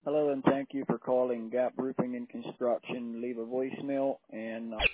Hello, and thank you for calling Gap Roofing and Construction. Leave a voicemail, and